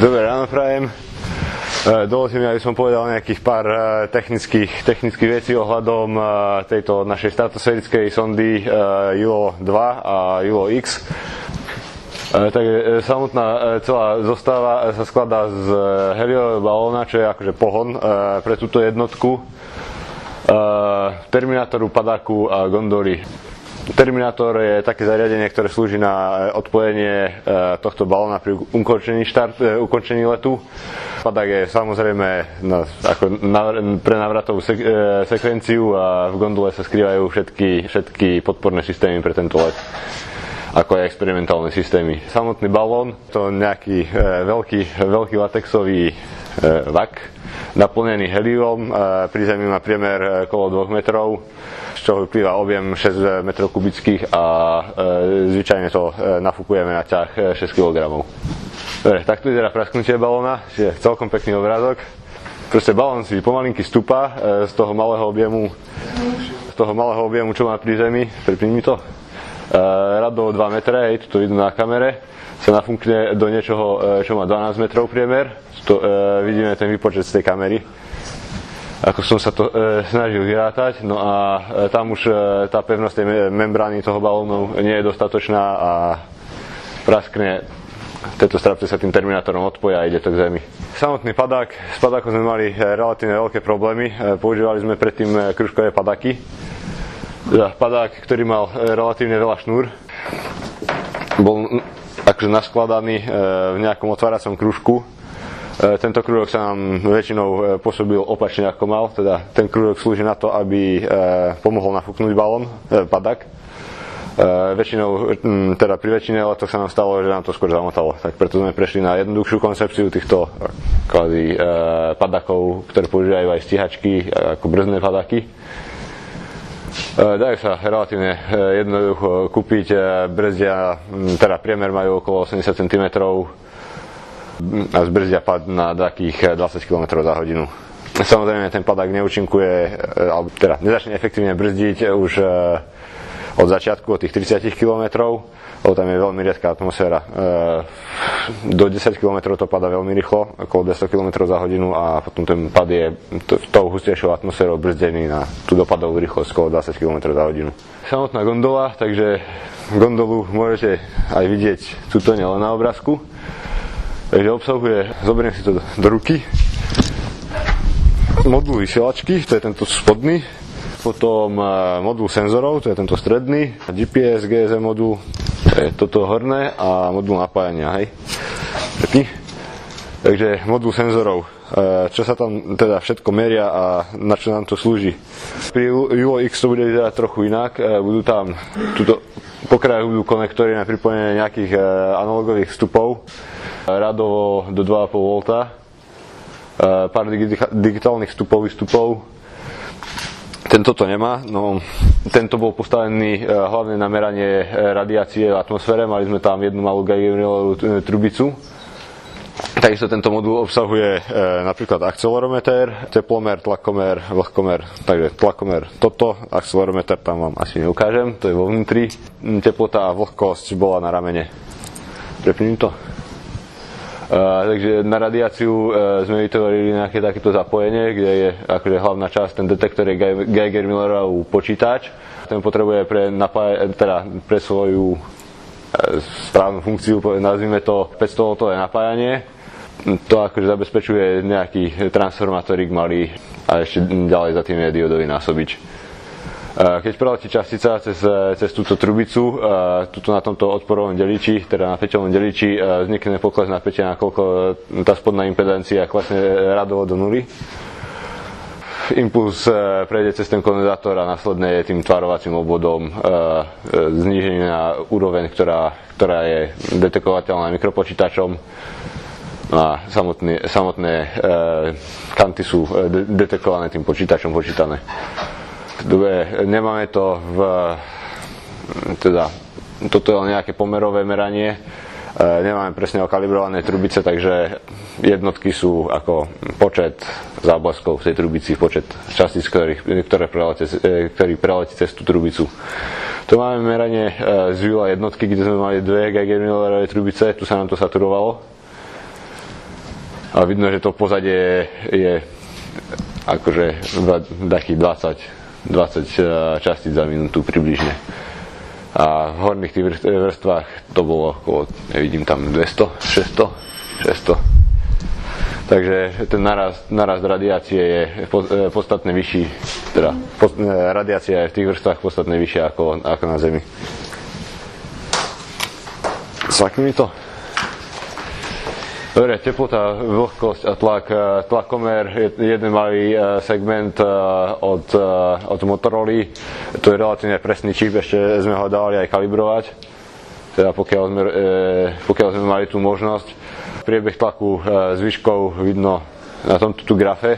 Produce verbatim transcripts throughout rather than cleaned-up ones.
Dobré ráno prajem. Dovolte mi, aby som povedal nejakých pár technických, technických vecí ohľadom tejto našej stratosférickej sondy J U L O dva a J U L O X. Takže samotná celá zostava sa skladá z heliového balóna, čo je akože pohon pre túto jednotku, terminátoru, padáku a gondoly. Terminátor je také zariadenie, ktoré slúži na odpojenie tohto balóna pri ukončení, štart, ukončení letu. Padák je samozrejme na, ako na, pre návratovú sek, sekvenciu a v gondole sa skrývajú všetky, všetky podporné systémy pre tento let, ako aj experimentálne systémy. Samotný balón, to nejaký e, veľký, veľký latexový e, vak, naplnený helium, e, pri zemi má priemer okolo dvoch metrov, z čoho vyplýva objem šesť metrov kubických a e, zvyčajne to e, nafúkujeme na ťah šesť kilogramov. Dobre, takto vyzerá prasknutie balóna, čiže celkom pekný obrázok. Proste balón si pomalinky stúpa e, z toho malého objemu, z toho malého objemu, čo má pri zemi, pripni mi to. Rado dva metre, hej, to vidno na kamere, sa nafúkne do niečoho, čo má dvanásť metrov priemer. To, e, vidíme ten výpočet z tej kamery, ako som sa to e, snažil vyrátať. No a e, tam už e, tá pevnosť tej membrány toho balónu nie je dostatočná a praskne. Tento strapce sa tým terminátorom odpojí a ide to k zemi. Samotný padák, s padákom sme mali relatívne veľké problémy. Používali sme predtým kružkové padáky. Padák, ktorý mal relatívne veľa šnúr, bol akože naskladaný v nejakom otváracom krúžku. Tento krúžok sa nám väčšinou pôsobil opačne ako mal, teda ten krúžok slúži na to, aby pomohol nafúknuť balón, padák. Väčšinou, teda pri väčšine letoch sa nám stalo, že nám to skôr zamotalo, tak preto sme prešli na jednoduchšiu koncepciu týchto kvázi padákov, ktoré používajú aj stíhačky ako brzdné padáky. Dajú sa relatívne jednoducho kúpiť, brzdia, teda priemer majú okolo osemdesiat centimetrov a zbrzdia pad na takých dvadsať kilometrov za hodinu. Samozrejme ten padák neúčinkuje, alebo teda nezačne efektívne brzdiť už od začiatku, od tých tridsať kilometrov, lebo tam je veľmi riedka atmosféra. Do desať kilometrov to padá veľmi rýchlo, okolo dvesto kilometrov za hodinu, a potom ten pad je tou hustejšou atmosférou brzdený na tú dopadovú rýchlosť okolo dvadsať kilometrov za hodinu. Samotná gondola, takže gondolu môžete aj vidieť tuto, nielen na obrázku. Takže obsahuje, zoberiem si to do, do ruky, modul vysielačky, to je tento spodný, potom modul senzorov, to je tento stredný, G P S, G S M modul, to je toto horné, a modul napájania, hej. Taký. Takže modul senzorov, čo sa tam teda všetko meria a na čo nám to slúži. Pri J U L O X to bude vyzerať trochu inak, budú tam, tuto po krajoch budú konektory na pripojenie nejakých analogových vstupov, radovo do dva a pol volta, pár digitálnych vstupov, výstupov. Tento to nemá, no tento bol postavený hlavne na meranie radiácie v atmosfére, mali sme tam jednu malú Geigerovú trubicu. Takisto tento modul obsahuje e, napríklad akcelerometer, teplomer, tlakomer, vlhkomer. Takže tlakomer toto, akcelerometer tam vám asi neukážem, to je vo vnútri. Teplota a vlhkosť bola na ramene. Prepním to. Uh, takže na radiáciu uh, sme vytvorili nejaké takéto zapojenie, kde je akože hlavná časť, ten detektor je Geiger-Millerov počítač. Ten potrebuje pre, napáj- teda pre svoju uh, správnu funkciu, nazvime to päťstovoltové napájanie. To akože zabezpečuje nejaký transformátorik malý a ešte ďalej za tým je diodový násobič. Keď preletí častica cez, cez túto trubicu, tuto na tomto odporovom deliči, teda na päťovom deliči, vznikne pokles napätia, nakoľko tá spodná impedancia klesne radovo do nuly. Impuls prejde cez ten kondenzátor a následne je tým tvarovacím obvodom znížený na úroveň, ktorá, ktorá je detekovateľná mikropočítačom. A samotné, samotné kanty sú detekované tým počítačom počítané. Dobre, nemáme to v, teda, toto je nejaké pomerové meranie, e, nemáme presne okalibrované trubice, takže jednotky sú ako počet zábleskov v tej trubici, počet častíc, ktoré preletí, ktorý preletí cez tú trubicu. Tu máme meranie e, z júla jednotky, kde sme mali dve Geiger-Millerové trubice, tu sa nám to saturovalo. ale vidno, že to pozadie je akože takých dvadsať, dvadsať častíc za minútu približne. A v horných tých vrstvách to bolo okolo, nevidím tam dvesto, šesťsto, šesťsto. Takže ten narast, narast radiácie je podstatne vyšší, teda radiácia je v tých vrstvách podstatne vyššia ako, ako na Zemi. Slakni mi to. Dobre, teplota, vlhkosť a tlak. Tlakomer je jeden malý segment od, od Motorola. To je relatívne presný čip, ešte sme ho dali aj kalibrovať. Teda pokiaľ sme, pokiaľ sme mali tú možnosť. Priebeh tlaku zvyškov vidno na tomto tu grafe.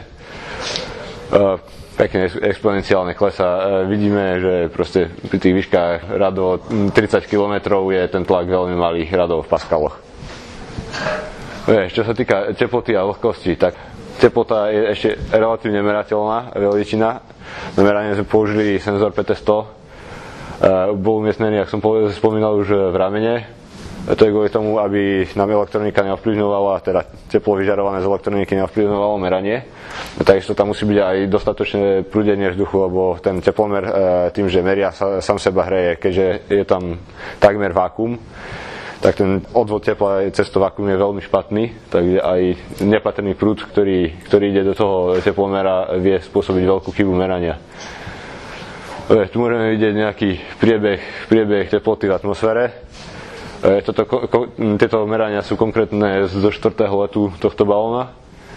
Pekne exponenciálne klesa. Vidíme, že proste pri tých výškach radovo tridsať kilometrov je ten tlak veľmi malý radovo v paskaloch. Vieš, čo sa týka teploty a vlhkosti, tak teplota je ešte relatívne merateľná veličina. Na meranie sme použili senzor pé té sto. Bol umiestnený, ako som spomínal, už v ramene. To je kvôli tomu, aby nám elektronika neovplyvňovala, teda teplo vyžarované z elektroniky neovplyvňovalo meranie. Takisto tam musí byť aj dostatočné prúdenie vzduchu, lebo ten teplomer tým, že meria sa, sám seba hreje, keďže je tam takmer vákuum, tak ten odvod tepla cez to vákuum je veľmi špatný, takže aj nepatrný prúd, ktorý, ktorý ide do toho teplomera, vie spôsobiť veľkú chybu merania. Tu môžeme vidieť nejaký priebeh, priebeh teploty v atmosfére. Toto, tieto merania sú konkrétne zo štvrtého letu tohto balóna.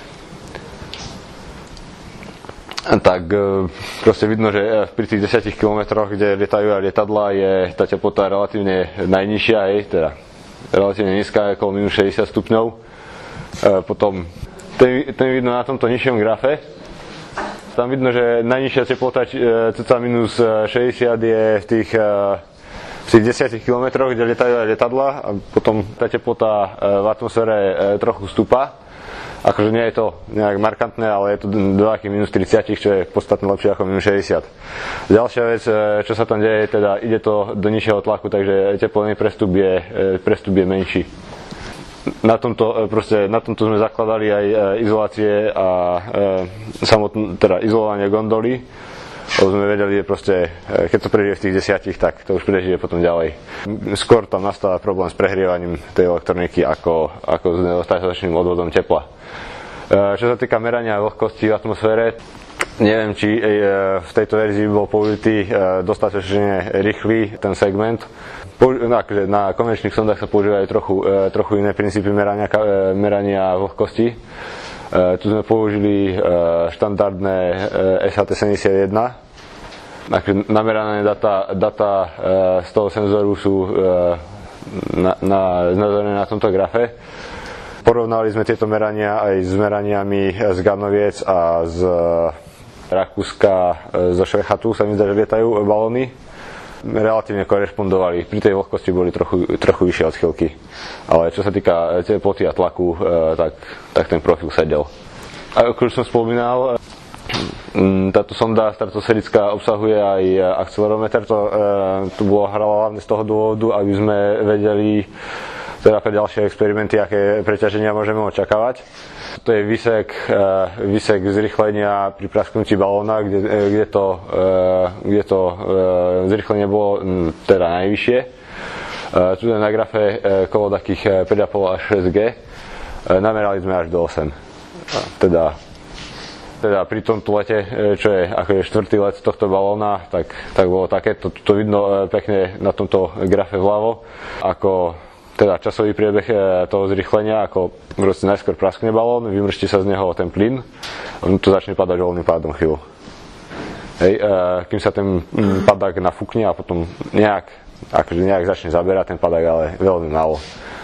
Tak proste vidno, že pri tých desiatich kilometroch, kde lietajú aj lietadlá, je tá teplota relatívne najnižšia, aj, teda relatívne nízka, okolo minus šesťdesiat stupňov. Potom ten, ten vidno na tomto nižšom grafe. Tam vidno, že najnižšia teplota cca minus šesťdesiat je v tých v tých desiatich kilometroch, kde lietajú aj lietadlá, a potom tá teplota v atmosfére trochu stúpa. Akože nie je to nejak markantné, ale je to do akých minus tridsať, čo je podstatne lepšie ako minus šesťdesiat. Ďalšia vec, čo sa tam deje, teda ide to do nižšieho tlaku, takže teplotný prestup je, prestup je menší. Na tomto, proste, na tomto sme zakladali aj izolácie a e, samotné, teda izolovanie gondoly. Lebo sme vedeli, že proste, keď to prežije v tých desiatich, tak to už prežije potom ďalej. Skôr tam nastáva problém s prehrievaním tej elektroniky ako, ako s nedostatočným odvodom tepla. Čo sa týka merania vlhkosti v atmosfére, neviem, či v tejto verzii bol použitý dostatočne rýchly ten segment. Na konvenčných sondách sa používajú trochu, trochu iné princípy merania, merania vlhkosti. Tu sme použili štandardné es há té sedemdesiatjeden. Namerané data, data z toho senzoru sú na, na, znázornené na tomto grafe. Porovnali sme tieto merania aj s meraniami z Garnoviec a z Rakúska, zo Švechatu, sa mi zdá, že lietajú balóny. Relatívne korešpondovali. Pri tej vlhkosti boli trochu, trochu vyššie odchýlky. Ale čo sa týka teploty a tlaku, tak, tak ten profil sedel. A ako už som spomínal, táto sonda stratosférická obsahuje aj akcelerometer. To, to bolo hlavne z toho dôvodu, aby sme vedeli, teda ako ďalšie experimenty, aké preťaženia môžeme očakávať. To je výsek, výsek zrýchlenia pri prasknutí balóna, kde, kde to, kde to zrýchlenie bolo teda najvyššie. Tu na grafe kolo takých päť a pol až šesť gé. Namerali sme až do osem. Teda, teda pri tomto lete, čo je akože štvrtý let tohto balóna, tak, tak bolo také. To, to vidno pekne na tomto grafe vľavo, ako teda časový priebeh toho zrýchlenia, ako proste najskôr praskne balón, vymrští sa z neho ten plyn, on to začne padať voľným pádom chvíľu. Hej, kým sa ten padák nafúkne a potom nejak, akože nejak začne zaberať ten padák, ale veľmi málo.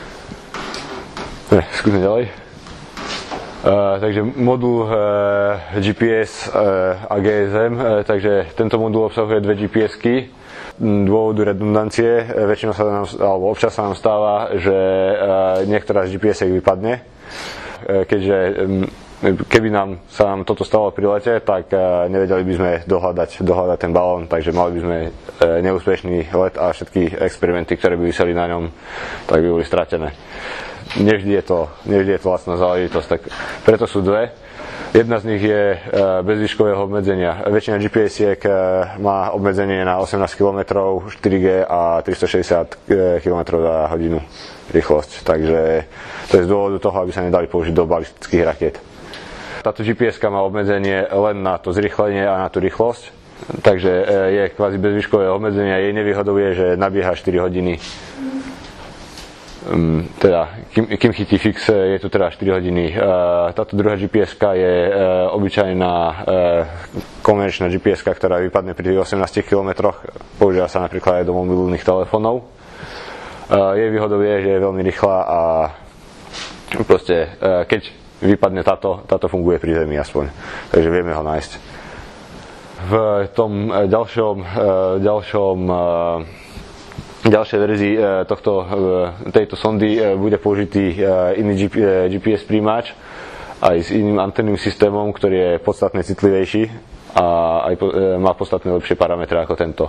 Skúsme ďalej. Uh, takže modul uh, gé pé es uh, a gé es em, uh, takže tento modul obsahuje dve gé pé esky. Dôvodu redundancie, väčšinou sa nám, alebo občas sa nám stáva, že uh, niektorá z gé pé esek vypadne, uh, keďže um, keby nám sa nám toto stalo pri lete, tak nevedeli by sme dohľadať, dohľadať ten balón, takže mali by sme neúspešný let a všetky experimenty, ktoré by vyseli na ňom, tak by boli stratené. Nevždy je to, nevždy je to vlastná záležitosť, tak preto sú dve. Jedna z nich je bez výškového obmedzenia. Väčšina G P S-iek má obmedzenie na osemnásť kilometrov, štyri G a tristošesťdesiat kilometrov za hodinu rýchlosť. Takže to je z dôvodu toho, aby sa nedali použiť do balistických rakiet. Táto G P S-ka má obmedzenie len na to zrýchlenie a na tú rýchlosť. Takže je kvázi bez výškového obmedzenia. Jej nevýhodou je, že nabieha štyri hodiny. Teda, kým, kým chytí fix, je to teda štyri hodiny. Táto druhá G P S-ka je obyčajná komerčná G P S-ka, ktorá vypadne pri osemnástich kilometroch. Používa sa napríklad aj do mobilných telefónov. Jej výhodou je, že je veľmi rýchla a proste, keď vypadne táto, táto funguje pri zemi aspoň. Takže vieme ho nájsť. V tom ďalšom, ďalšom ďalšej verzii tohto, tejto sondy bude použitý iný G P S príjimač aj s iným antenným systémom, ktorý je podstatne citlivejší a aj má podstatne lepšie parametre ako tento.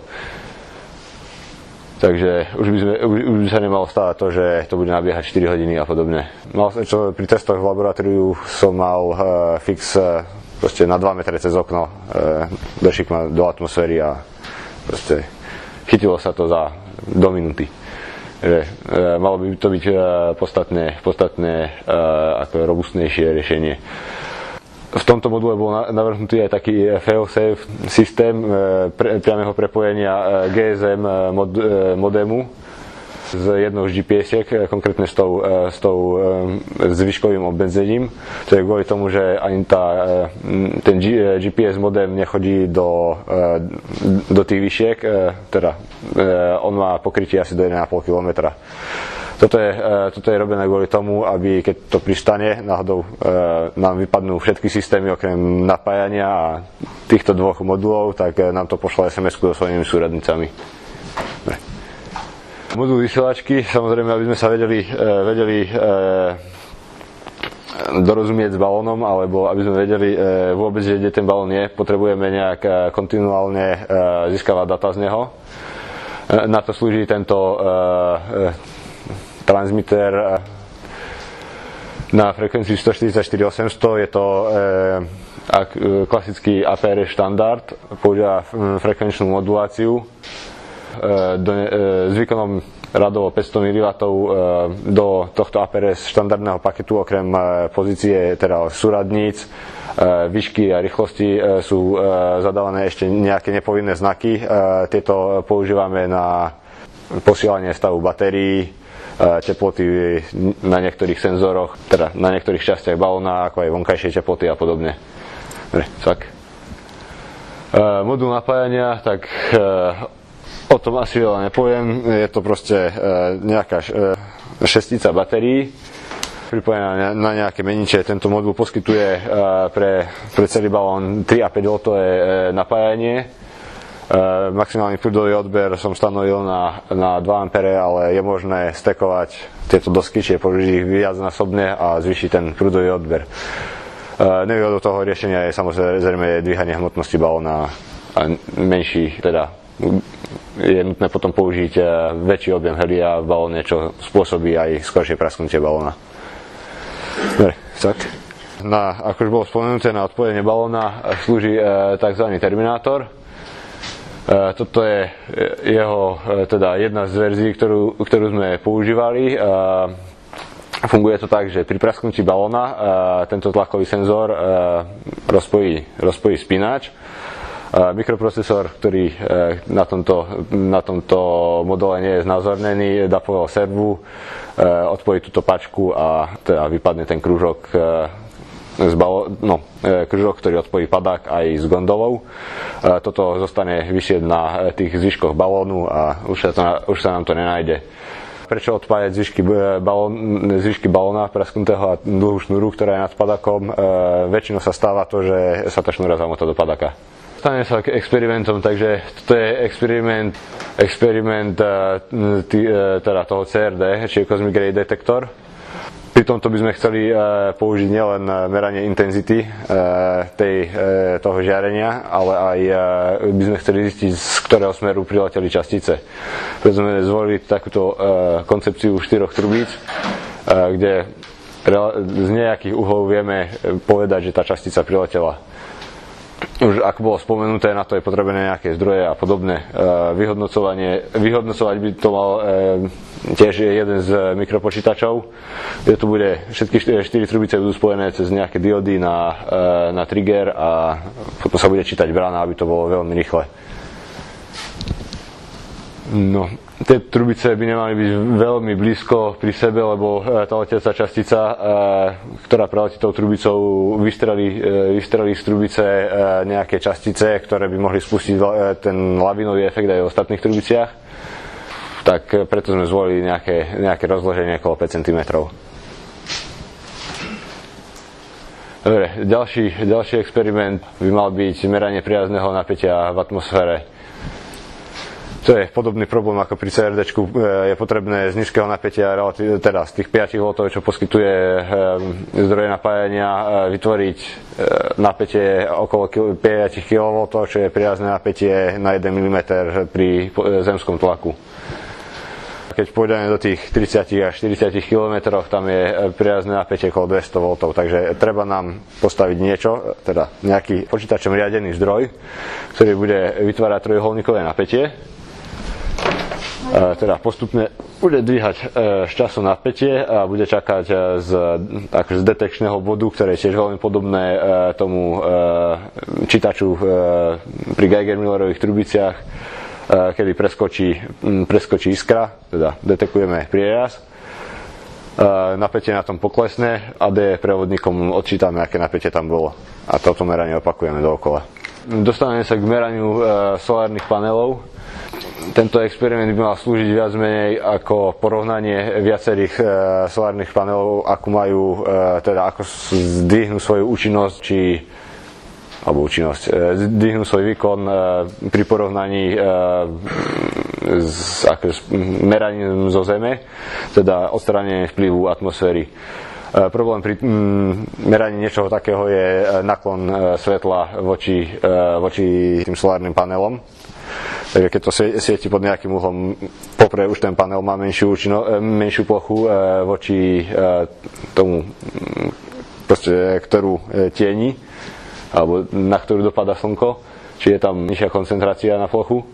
Takže už by, sme, už by sa nemalo stávať to, že to bude nabiehať štyri hodiny a podobne. Mal, čo, pri testoch v laboratóriu som mal uh, fix uh, proste na dva metre cez okno, uh, došik ma do atmosféry a proste chytilo sa to za do minúty. Že, e, malo by to byť e, podstatne, podstatne e, ako robustnejšie riešenie. V tomto module bol na, navrhnutý aj taký fail-safe systém e, pre, priameho prepojenia e, G S M mod, e, modemu s jednou z G P S-iek, konkrétne s tou, e, s tou e, zvyškovým obmedzením. To je kvôli tomu, že ani tá, e, ten G, e, G P S modem nechodí do, e, do tých vyšiek, e, teda on má pokrytie asi do jeden a pol kilometra. Toto je, toto je robené kvôli tomu, aby keď to pristane, náhodou nám vypadnú všetky systémy okrem napájania a týchto dvoch modulov, tak nám to pošle es em esku so svojimi súradnicami. Modul vysielačky, samozrejme, aby sme sa vedeli, vedeli dorozumieť s balónom, alebo aby sme vedeli vôbec, kde ten balón je, potrebujeme nejak kontinuálne získavať data z neho. Na to slúži tento uh, transmitter uh, na frekvencii stoštyridsaťštyri osemsto. Je to uh, ak, uh, klasický A P R S štandard, používa frekvenčnú moduláciu uh, do, uh, s výkonom radovo päťsto miliwattov uh, do tohto A P R S štandardného paketu, okrem uh, pozície teda súradníc, výšky a rýchlosti sú zadávané ešte nejaké nepovinné znaky. Tieto používame na posielanie stavu batérií, teploty na niektorých senzoroch, teda na niektorých častiach balóna, ako aj vonkajšie teploty a podobne. Tak. Modul napájania, tak o tom asi veľa nepoviem. Je to proste nejaká šestica batérií pripojená na nejaké meniče. Tento modul poskytuje pre, pre celý balón tri a päť voltové napájanie. Maximálny prúdový odber som stanovil na, na dva ampere, ale je možné stekovať tieto dosky, čiže použiť ich viacnásobne a zvýšiť ten prúdový odber. Nevýhodou toho riešenia je samozrejme dvíhanie hmotnosti balóna a menší, teda je nutné potom použiť väčší objem helia v balóne, čo spôsobí aj skoršie prasknutie balóna. Dobre, tak. Na, ako už bolo spomenuté, na odpojenie balóna slúži e, tzv. Terminátor. E, toto je jeho, e, teda jedna z verzií, ktorú, ktorú sme používali. E, funguje to tak, že pri prasknutí balóna e, tento tlakový senzor e, rozpojí, rozpojí spínač. E, mikroprocesor, ktorý e, na, tomto, na tomto modele nie je znázornený, dá povedal servu, odpojí túto pačku a teda vypadne ten kružok z balo, no, kružok, ktorý odpojí padák aj s gondolou. Toto zostane visieť na tých zvyškoch balónu a už sa, to, už sa nám to nenájde. Prečo odpájať zvyšky, balón, zvyšky balóna prasknutého a dlhú šnúru, ktorá je nad padákom? Väčšinou sa stáva to, že sa tá šnúra zamotá do padáka. Stane sa k experimentom, takže toto je experiment, experiment tý, teda toho C R D, čiže Cosmic Ray Detector. Pri tomto by sme chceli použiť nielen meranie intenzity tej, toho žiarenia, ale aj by sme chceli zistiť, z ktorého smeru prileteli častice. Preto sme zvolili takúto koncepciu štyroch trubíc, kde z nejakých uhlov vieme povedať, že tá častica priletela. Už ako bolo spomenuté, na to je potrebné nejaké zdroje a podobné. Vyhodnocovanie, vyhodnocovať by to mal tiež jeden z mikropočítačov, kde tu bude, všetky štyri trubice budú spojené cez nejaké diody na, na trigger a potom sa bude čítať brána, aby to bolo veľmi rýchle. No, tie trubice by nemali byť veľmi blízko pri sebe, lebo tá letiaca častica, ktorá preletí tou trubicou, vystrelí, vystrelí z trubice nejaké častice, ktoré by mohli spustiť ten lavinový efekt aj v ostatných trubiciach. Tak preto sme zvolili nejaké, nejaké rozloženie okolo päť centimetrov. Dobre, ďalší, ďalší experiment by mal byť meranie priazného napätia v atmosfére. To je podobný problém ako pri cé er déčku. Je potrebné z nízkeho napätia, teda z tých päť voltov, čo poskytuje zdroje napájania, vytvoriť napätie okolo päť kilovoltov, čo je priazné napätie na jeden milimeter pri zemskom tlaku. Keď pôjdeme do tých tridsať až štyridsať kilometrov, tam je priazné napätie okolo dvesto voltov, takže treba nám postaviť niečo, teda nejaký počítačom riadený zdroj, ktorý bude vytvárať trojuholníkové napätie. Teda postupne bude dvíhať z času napätie a bude čakať z, akože z detekčného bodu, ktoré je tiež veľmi podobné tomu čítaču pri Geiger-Millerových trubiciach, kedy preskočí, preskočí iskra, teda detekujeme prieraz. Napätie na tom poklesne a D prevodníkom odčítame, aké napätie tam bolo. A toto meranie opakujeme dookola. Dostaneme sa k meraniu solárnych panelov. Tento experiment by mal slúžiť viac menej ako porovnanie viacerých e, solárnych panelov, ako majú, e, teda ako zdvihnú svoju účinnosť, či alebo účinnosť, e, zdvihnú svoj výkon e, pri porovnaní e, s, ako, s meraním zo Zeme, teda odstránenie vplyvu atmosféry. E, problém pri m, meraní niečoho takého je naklon e, svetla voči, e, voči tým solárnym panelom. Takže keď to svieti pod nejakým uhlom, popre už ten panel má menšiu, účino, menšiu plochu voči tomu, proste, ktorú tieni, alebo na ktorú dopadá slnko, či je tam nižšia koncentrácia na plochu.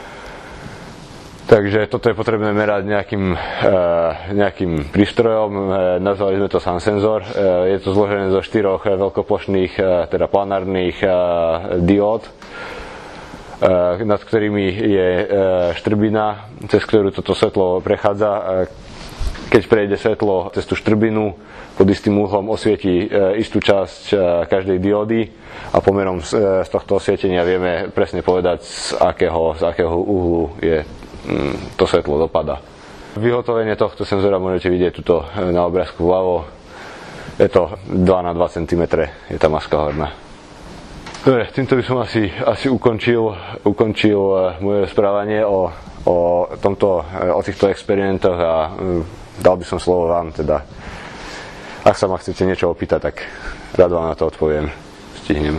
Takže toto je potrebné merať nejakým, nejakým prístrojom, nazvali sme to Sun Sensor. Je to zložené zo štyroch veľkoplošných, teda planárnych diód, nad ktorými je štrbina, cez ktorú toto svetlo prechádza. Keď prejde svetlo cez tú štrbinu, pod istým uhlom osvieti istú časť každej diódy a pomerom z tohto osvietenia vieme presne povedať, z akého, z akého uhlu je to svetlo dopada. Vyhotovenie tohto senzora môžete vidieť tuto na obrázku vľavo. Je to dva na dva centimetre, je tá maska horná. Dobre, týmto by som asi, asi ukončil, ukončil moje rozprávanie o, o, tomto, o týchto experimentoch a dal by som slovo vám, teda ak sa ma chcete niečo opýtať, tak rád vám na to odpoviem. Stihnem.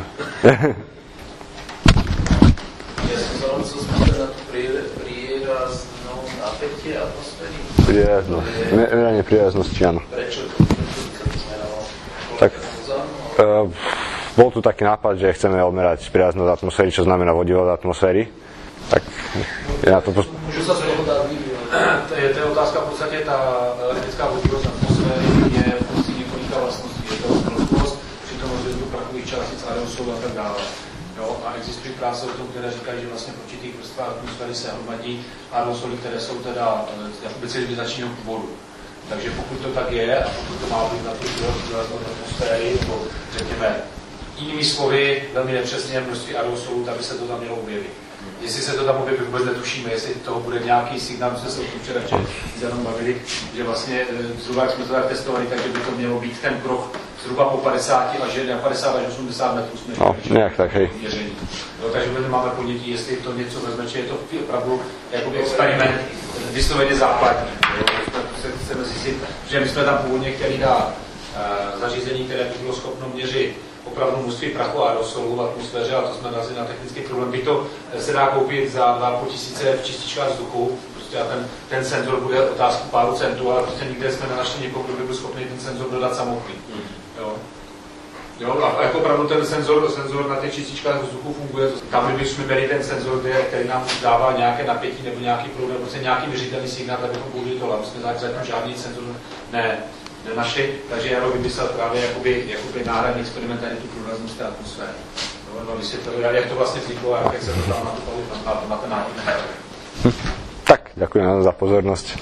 Ja som sa vám chcel spýtať na tú príraznou napätie atmosféry. Prírazno. Meranie príraznosti, áno. Prečo? Prečo sa to zmeralo? Tak, uh, bol tu taký nápad, že chceme odmerať príraznosť atmosféry, čo znamená vodivosť atmosféry. Tak ja to... Pos- Môžu sa z toho dať vývoj. To je, to je otázka, v podstate tá elektrická vodivosť atmosféry je v podstate několika vlastností. Je to rozplost, přitom rozvězdu prachových částic, aerosolu a tak dále. Jo? A existují práce o tom, které říkají, že vlastně v určitých vrstvách atmosféry se hromadí aerosoly, které jsou teda jakoby civilizačního původu. Takže pokud to tak je a pokud to má být na tu přírodnost atmosféry, nebo řekněme jinými slovy, velmi nepřesně množství aerosolů, tak by se to tam mělo objevit. Jestli se to tam objeví, vůbec netušíme, jestli toho bude nějaký signál, my jsme se o tom včera jenom bavili, že vlastně zhruba, jak jsme to tak testovali, takže by to mělo být ten krok zhruba po padesáti až padesát až osmdesát metrů jsme no, nějak tak, hej. měření. No, takže my máme ponětí, jestli to něco vezme, či je to opravdu jakoby experiment vysloveně západní. Jo? chceme zjistit, že my jsme tam původně chtěli dát uh, zařízení, které by bylo schopno měřit opravdu množství prachu a aerosolu v atmosféře, a to jsme narazili na technický problém. Byť to se dá koupit za dva a půl tisíce v čističkách vzduchu, prostě a ten, ten senzor bude otázku páru centů, ale prostě nikde jsme nenašli někoho, kdo by byl schopný ten senzor dodat samotný. Jo. Jo, a jako opravdu ten senzor, senzor na těch čističkách vzduchu funguje. Tam, kdybychom měli ten senzor, který nám dává nějaké napětí nebo nějaký problém, prostě nějaký měřitelný signál, tak bychom použili to, ale my jsme zatím žádný senzor ne, nenašli, takže já bych vymyslel právě jakoby, jakoby náhradní experimentální tu průraznost té atmosféry. No, no, vysvětlili, jak to vlastně vzniklo a jak se to tam na, na, na ten náhodný. Tak, ďakujem za pozornosť.